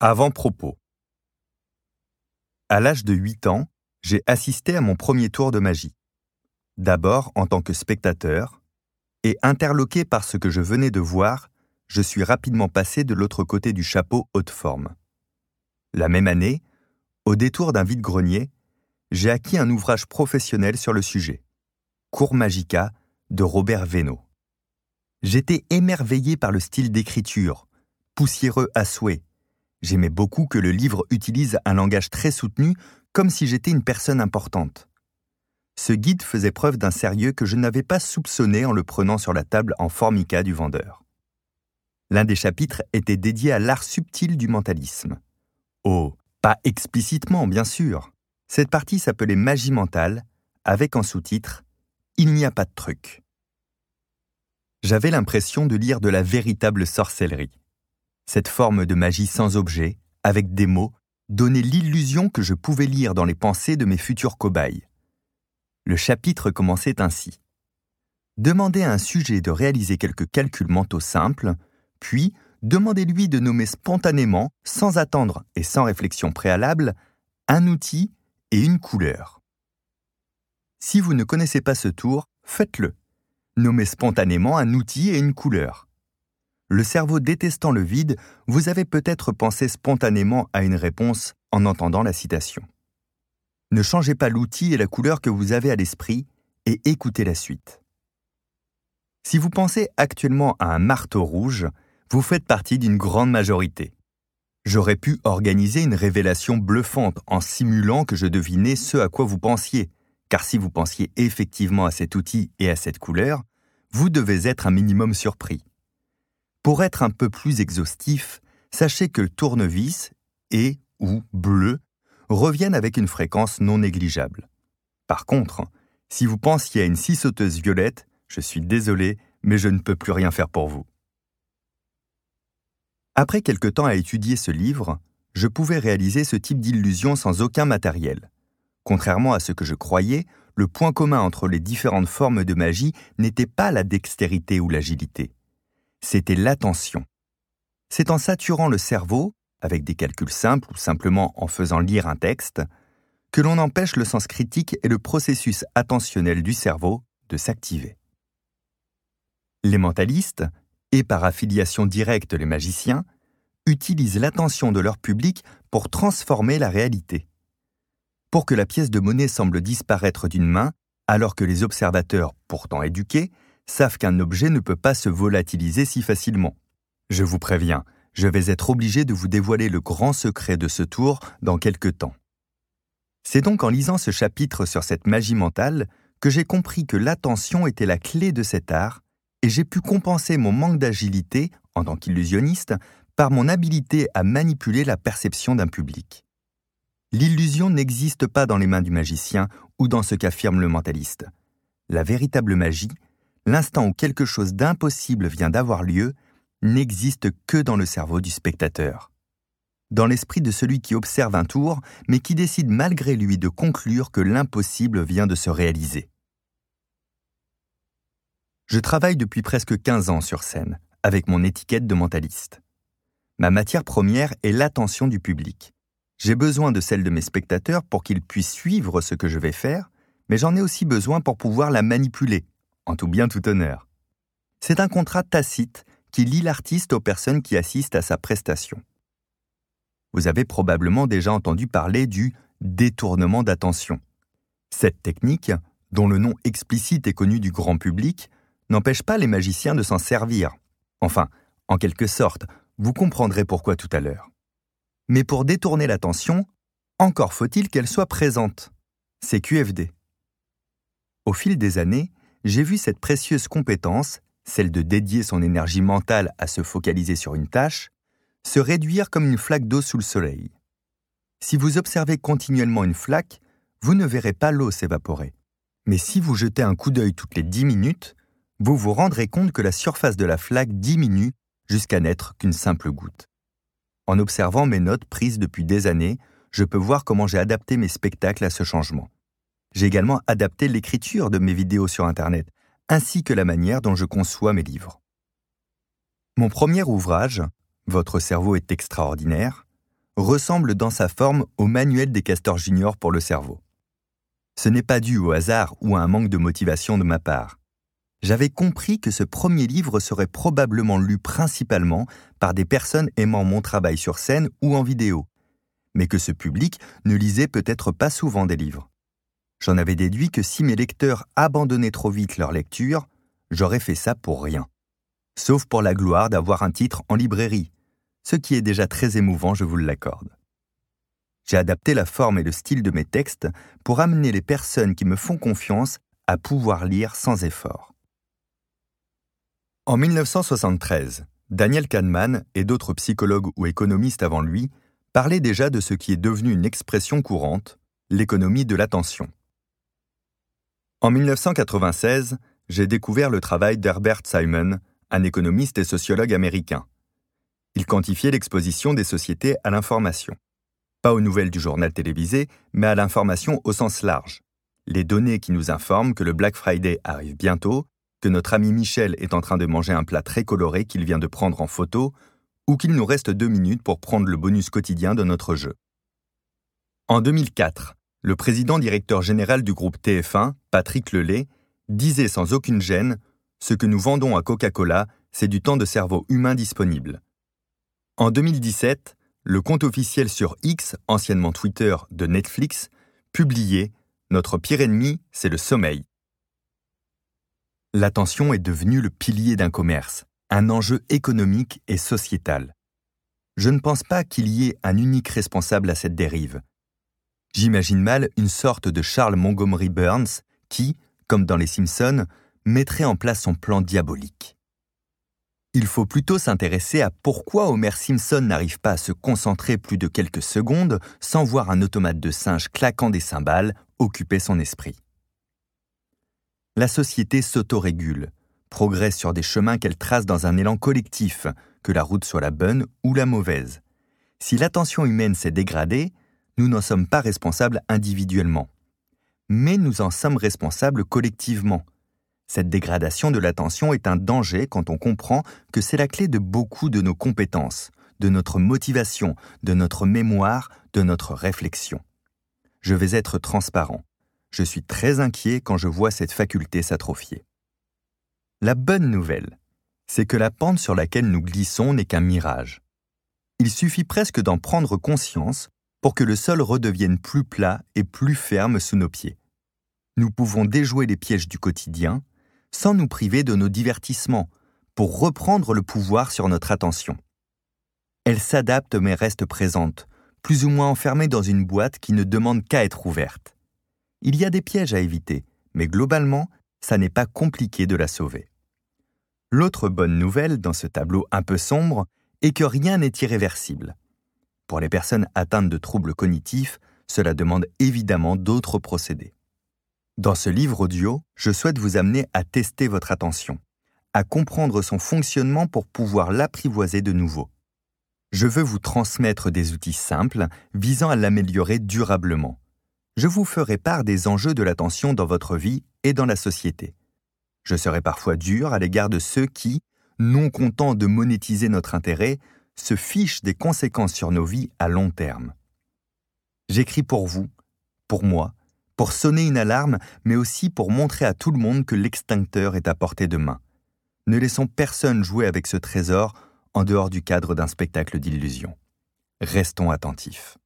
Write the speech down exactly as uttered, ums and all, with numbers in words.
Avant-propos. À l'âge de huit ans, j'ai assisté à mon premier tour de magie. D'abord en tant que spectateur, et interloqué par ce que je venais de voir, je suis rapidement passé de l'autre côté du chapeau haute forme. La même année, au détour d'un vide-grenier, j'ai acquis un ouvrage professionnel sur le sujet, Cours Magica de Robert Veynaud. J'étais émerveillé par le style d'écriture, poussiéreux à souhait. J'aimais beaucoup que le livre utilise un langage très soutenu, comme si j'étais une personne importante. Ce guide faisait preuve d'un sérieux que je n'avais pas soupçonné en le prenant sur la table en formica du vendeur. L'un des chapitres était dédié à l'art subtil du mentalisme. Oh, pas explicitement, bien sûr. Cette partie s'appelait Magie mentale, avec en sous-titre « Il n'y a pas de truc ». J'avais l'impression de lire de la véritable sorcellerie. Cette forme de magie sans objet, avec des mots, donnait l'illusion que je pouvais lire dans les pensées de mes futurs cobayes. Le chapitre commençait ainsi. Demandez à un sujet de réaliser quelques calculs mentaux simples, puis demandez-lui de nommer spontanément, sans attendre et sans réflexion préalable, un outil et une couleur. Si vous ne connaissez pas ce tour, faites-le. Nommez spontanément un outil et une couleur. Le cerveau détestant le vide, vous avez peut-être pensé spontanément à une réponse en entendant la citation. Ne changez pas l'outil et la couleur que vous avez à l'esprit et écoutez la suite. Si vous pensez actuellement à un marteau rouge, vous faites partie d'une grande majorité. J'aurais pu organiser une révélation bluffante en simulant que je devinais ce à quoi vous pensiez, car si vous pensiez effectivement à cet outil et à cette couleur, vous devez être un minimum surpris. Pour être un peu plus exhaustif, sachez que le tournevis et ou bleu reviennent avec une fréquence non négligeable. Par contre, si vous pensiez à une scie sauteuse violette, je suis désolé, mais je ne peux plus rien faire pour vous. Après quelque temps à étudier ce livre, je pouvais réaliser ce type d'illusion sans aucun matériel. Contrairement à ce que je croyais, le point commun entre les différentes formes de magie n'était pas la dextérité ou l'agilité. C'était l'attention. C'est en saturant le cerveau, avec des calculs simples ou simplement en faisant lire un texte, que l'on empêche le sens critique et le processus attentionnel du cerveau de s'activer. Les mentalistes, et par affiliation directe les magiciens, utilisent l'attention de leur public pour transformer la réalité. Pour que la pièce de monnaie semble disparaître d'une main, alors que les observateurs, pourtant éduqués, savent qu'un objet ne peut pas se volatiliser si facilement. Je vous préviens, je vais être obligé de vous dévoiler le grand secret de ce tour dans quelque temps. C'est donc en lisant ce chapitre sur cette magie mentale que j'ai compris que l'attention était la clé de cet art et j'ai pu compenser mon manque d'agilité, en tant qu'illusionniste, par mon habilité à manipuler la perception d'un public. L'illusion n'existe pas dans les mains du magicien ou dans ce qu'affirme le mentaliste. La véritable magie, l'instant où quelque chose d'impossible vient d'avoir lieu, n'existe que dans le cerveau du spectateur. Dans l'esprit de celui qui observe un tour, mais qui décide malgré lui de conclure que l'impossible vient de se réaliser. Je travaille depuis presque quinze ans sur scène, avec mon étiquette de mentaliste. Ma matière première est l'attention du public. J'ai besoin de celle de mes spectateurs pour qu'ils puissent suivre ce que je vais faire, mais j'en ai aussi besoin pour pouvoir la manipuler, en tout bien tout honneur. C'est un contrat tacite qui lie l'artiste aux personnes qui assistent à sa prestation. Vous avez probablement déjà entendu parler du détournement d'attention. Cette technique, dont le nom explicite est connu du grand public, n'empêche pas les magiciens de s'en servir. Enfin, en quelque sorte, vous comprendrez pourquoi tout à l'heure. Mais pour détourner l'attention, encore faut-il qu'elle soit présente. C'est Q F D. Au fil des années, j'ai vu cette précieuse compétence, celle de dédier son énergie mentale à se focaliser sur une tâche, se réduire comme une flaque d'eau sous le soleil. Si vous observez continuellement une flaque, vous ne verrez pas l'eau s'évaporer. Mais si vous jetez un coup d'œil toutes les dix minutes, vous vous rendrez compte que la surface de la flaque diminue jusqu'à n'être qu'une simple goutte. En observant mes notes prises depuis des années, je peux voir comment j'ai adapté mes spectacles à ce changement. J'ai également adapté l'écriture de mes vidéos sur Internet, ainsi que la manière dont je conçois mes livres. Mon premier ouvrage, Votre cerveau est extraordinaire, ressemble dans sa forme au manuel des castors juniors pour le cerveau. Ce n'est pas dû au hasard ou à un manque de motivation de ma part. J'avais compris que ce premier livre serait probablement lu principalement par des personnes aimant mon travail sur scène ou en vidéo, mais que ce public ne lisait peut-être pas souvent des livres. J'en avais déduit que si mes lecteurs abandonnaient trop vite leur lecture, j'aurais fait ça pour rien. Sauf pour la gloire d'avoir un titre en librairie, ce qui est déjà très émouvant, je vous l'accorde. J'ai adapté la forme et le style de mes textes pour amener les personnes qui me font confiance à pouvoir lire sans effort. En dix-neuf cent soixante-treize, Daniel Kahneman et d'autres psychologues ou économistes avant lui parlaient déjà de ce qui est devenu une expression courante, l'économie de l'attention. En dix-neuf cent quatre-vingt-seize, j'ai découvert le travail d'Herbert Simon, un économiste et sociologue américain. Il quantifiait l'exposition des sociétés à l'information. Pas aux nouvelles du journal télévisé, mais à l'information au sens large. Les données qui nous informent que le Black Friday arrive bientôt, que notre ami Michel est en train de manger un plat très coloré qu'il vient de prendre en photo, ou qu'il nous reste deux minutes pour prendre le bonus quotidien de notre jeu. En deux mille quatre, le président directeur général du groupe T F un, Patrick Lelay, disait sans aucune gêne « Ce que nous vendons à Coca-Cola, c'est du temps de cerveau humain disponible ». En deux mille dix-sept, le compte officiel sur X, anciennement Twitter, de Netflix, publiait « Notre pire ennemi, c'est le sommeil ». L'attention est devenue le pilier d'un commerce, un enjeu économique et sociétal. Je ne pense pas qu'il y ait un unique responsable à cette dérive. J'imagine mal une sorte de Charles Montgomery Burns qui, comme dans Les Simpsons, mettrait en place son plan diabolique. Il faut plutôt s'intéresser à pourquoi Homer Simpson n'arrive pas à se concentrer plus de quelques secondes sans voir un automate de singe claquant des cymbales occuper son esprit. La société s'autorégule, progresse sur des chemins qu'elle trace dans un élan collectif, que la route soit la bonne ou la mauvaise. Si l'attention humaine s'est dégradée, nous n'en sommes pas responsables individuellement. Mais nous en sommes responsables collectivement. Cette dégradation de l'attention est un danger quand on comprend que c'est la clé de beaucoup de nos compétences, de notre motivation, de notre mémoire, de notre réflexion. Je vais être transparent. Je suis très inquiet quand je vois cette faculté s'atrophier. La bonne nouvelle, c'est que la pente sur laquelle nous glissons n'est qu'un mirage. Il suffit presque d'en prendre conscience pour que le sol redevienne plus plat et plus ferme sous nos pieds. Nous pouvons déjouer les pièges du quotidien sans nous priver de nos divertissements pour reprendre le pouvoir sur notre attention. Elle s'adapte mais reste présente, plus ou moins enfermée dans une boîte qui ne demande qu'à être ouverte. Il y a des pièges à éviter, mais globalement, ça n'est pas compliqué de la sauver. L'autre bonne nouvelle dans ce tableau un peu sombre est que rien n'est irréversible. Pour les personnes atteintes de troubles cognitifs, cela demande évidemment d'autres procédés. Dans ce livre audio, je souhaite vous amener à tester votre attention, à comprendre son fonctionnement pour pouvoir l'apprivoiser de nouveau. Je veux vous transmettre des outils simples visant à l'améliorer durablement. Je vous ferai part des enjeux de l'attention dans votre vie et dans la société. Je serai parfois dur à l'égard de ceux qui, non contents de monétiser notre intérêt, se fichent des conséquences sur nos vies à long terme. J'écris pour vous, pour moi, pour sonner une alarme, mais aussi pour montrer à tout le monde que l'extincteur est à portée de main. Ne laissons personne jouer avec ce trésor en dehors du cadre d'un spectacle d'illusions. Restons attentifs.